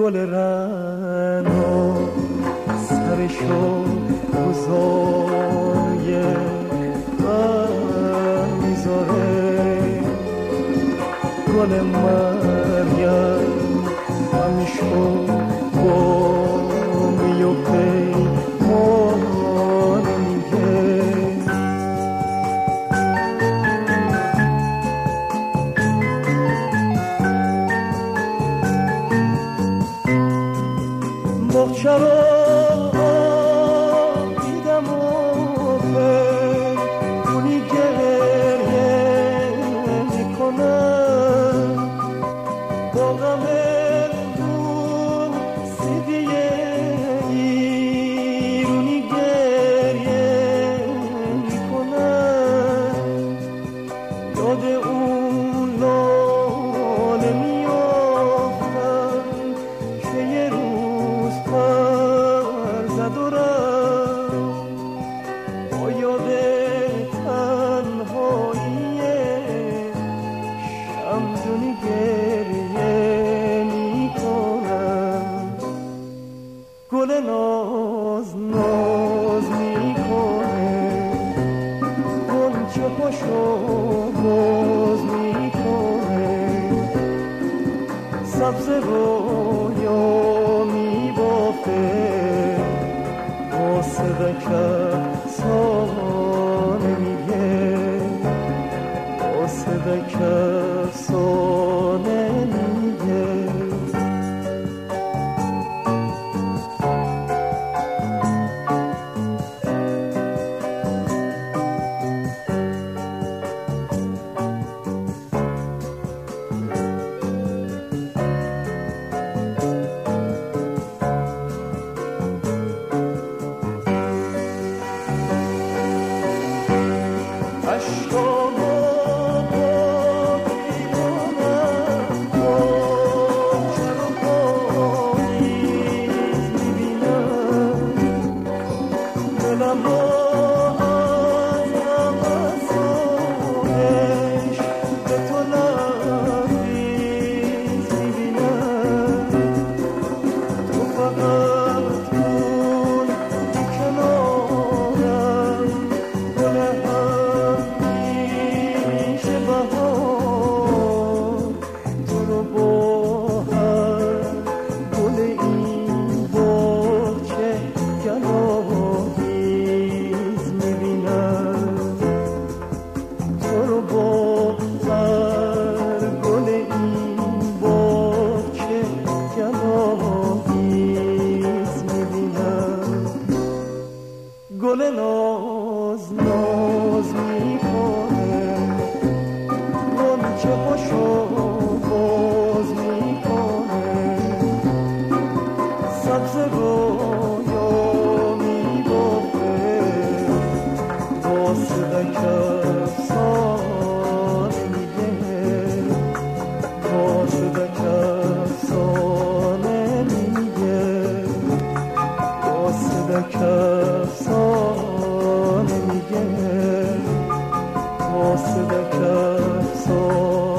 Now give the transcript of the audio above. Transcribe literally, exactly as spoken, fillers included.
گل رعنا سرشو گذاره من میذاره، گل مریم همیشو با میفته مان میگه. مخچرا دیدم و کنی گریه میکنم، با غم دون سیدیه ایرونی گریه میکنم، یاد اون لاله میافتم که یه روز پر زد و رفت، با یاد تنهایی شمدونی گریه میکنم. گل ناز ناز میکنه، غنچه پاشو باز میکنه، سبز رویا میبافه، با صدک افسانه میگه، با صدک افسانه میگه. گل ناز ناز میکنه، غنچه پاشو باز میکنه، سبز رویا میبافه، با صدک افسانه میگه، با صدک افسانه میگه، با صدک افسانه میگه، با صدک افسانه